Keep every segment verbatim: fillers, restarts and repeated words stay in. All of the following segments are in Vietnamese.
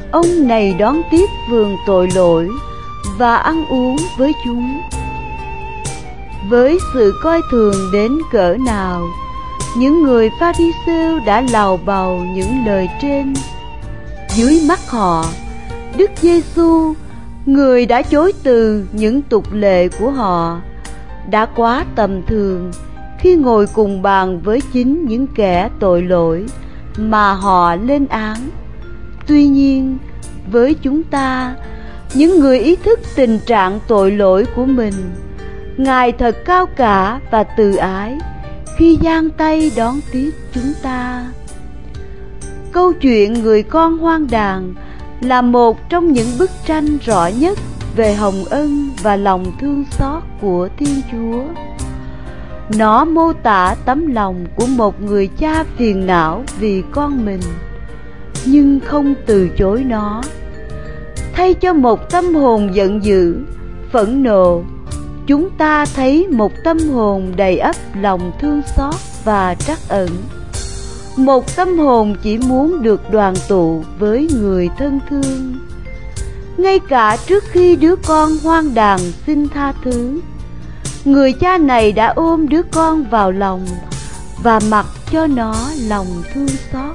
ông này đón tiếp vườn tội lỗi và ăn uống với chúng. Với sự coi thường đến cỡ nào, những người Pha-ri-sêu đã lào bào những lời trên. Dưới mắt họ, Đức Giê-xu, người đã chối từ những tục lệ của họ, đã quá tầm thường khi ngồi cùng bàn với chính những kẻ tội lỗi mà họ lên án. Tuy nhiên, với chúng ta, những người ý thức tình trạng tội lỗi của mình, Ngài thật cao cả và từ ái khi giang tay đón tiếp chúng ta. Câu chuyện người con hoang đàn là một trong những bức tranh rõ nhất về hồng ân và lòng thương xót của Thiên Chúa. Nó mô tả tấm lòng của một người cha phiền não vì con mình, nhưng không từ chối nó. Thay cho một tâm hồn giận dữ, phẫn nộ, chúng ta thấy một tâm hồn đầy ắp lòng thương xót và trắc ẩn. Một tâm hồn chỉ muốn được đoàn tụ với người thân thương. Ngay cả trước khi đứa con hoang đàn xin tha thứ, người cha này đã ôm đứa con vào lòng và mặc cho nó lòng thương xót.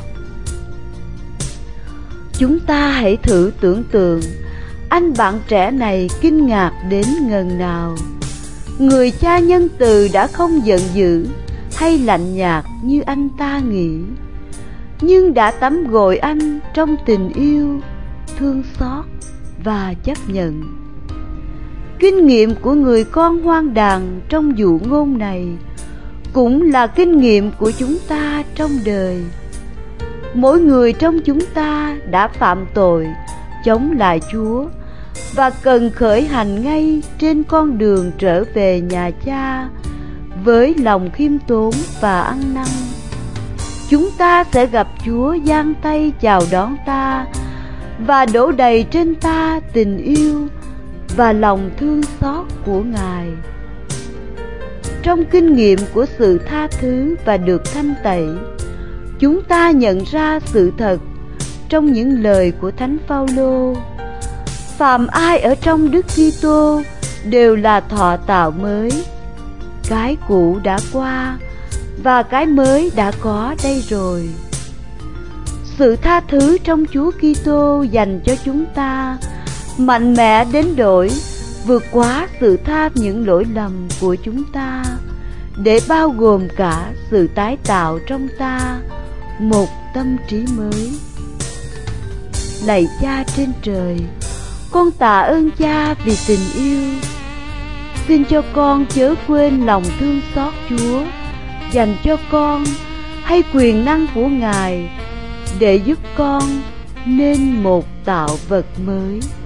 Chúng ta hãy thử tưởng tượng anh bạn trẻ này kinh ngạc đến ngần nào. Người cha nhân từ đã không giận dữ hay lạnh nhạt như anh ta nghĩ, nhưng đã tắm gội anh trong tình yêu, thương xót và chấp nhận. Kinh nghiệm của người con hoang đàn trong dụ ngôn này cũng là kinh nghiệm của chúng ta trong đời. Mỗi người trong chúng ta đã phạm tội chống lại Chúa và cần khởi hành ngay trên con đường trở về nhà Cha với lòng khiêm tốn và ăn năn. Chúng ta sẽ gặp Chúa giang tay chào đón ta và đổ đầy trên ta tình yêu và lòng thương xót của Ngài. Trong kinh nghiệm của sự tha thứ và được thanh tẩy, chúng ta nhận ra sự thật trong những lời của Thánh Phao-lô: phàm ai ở trong Đức Kitô đều là thọ tạo mới. Cái cũ đã qua và cái mới đã có đây rồi. Sự tha thứ trong Chúa Kitô dành cho chúng ta mạnh mẽ đến đổi vượt quá sự tha những lỗi lầm của chúng ta, để bao gồm cả sự tái tạo trong ta một tâm trí mới. Lạy Cha trên trời, con tạ ơn Cha vì tình yêu. Xin cho con chớ quên lòng thương xót Chúa dành cho con hay quyền năng của Ngài để giúp con nên một tạo vật mới.